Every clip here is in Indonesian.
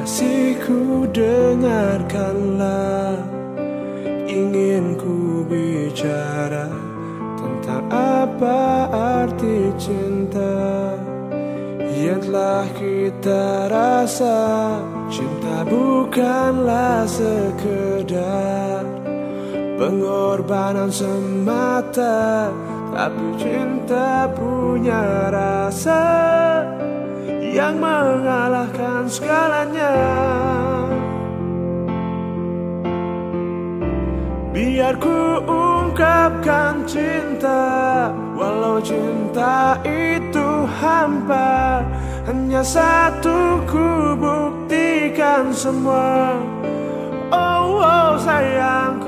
Kasihku, dengarkanlah, ingin ku bicara tentang apa arti cinta yang telah kita rasa. Cinta bukanlah sekedar pengorbanan semata, tapi cinta punya rasa yang mengalahkan segalanya. Biar ku ungkapkan cinta, walau cinta itu hampa. Hanya satu ku buktikan semua. Oh, oh sayangku.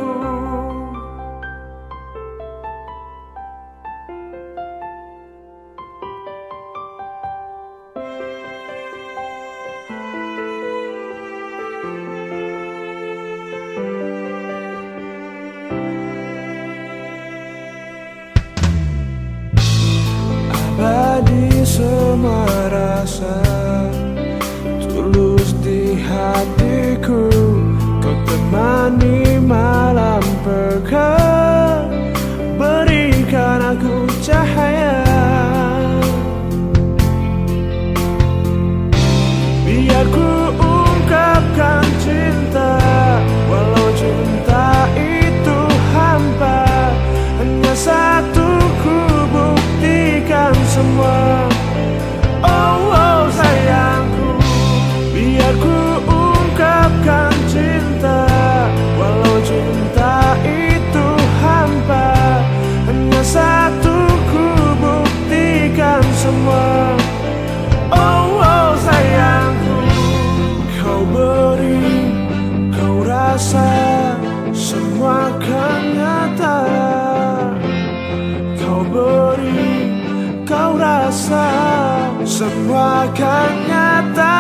Abadi semua rasa, tulus di hatiku. Kau temani malam pekat, berikan aku cahaya. Biar ku ungkapkan cinta, walau cinta itu hampa. Hanya satu ku buktikan semua. Oh, oh sayangku. Biar ku ungkapkan cinta, walau cinta itu hampa. Hanya satu ku buktikan semua. Oh, oh sayangku. Kau beri, kau rasa, semua kan nyata. Kau beri, kau rasa, semua kan nyata.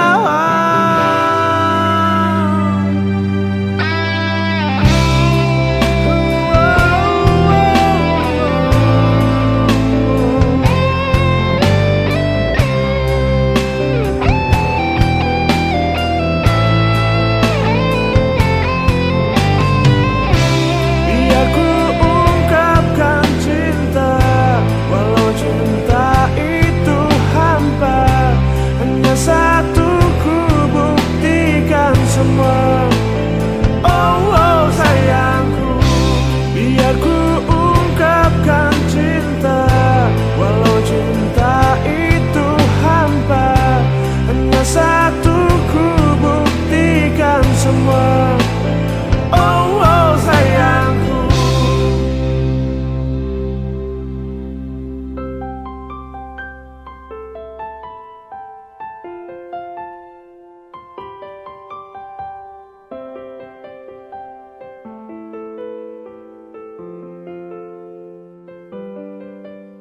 Biar ku ungkapkan cinta, walau cinta itu hampa. Hanya satu ku buktikan semua. Oh, oh sayangku. Biar ku ungkapkan cinta, walau cinta itu hampa. Hanya satu ku buktikan semua.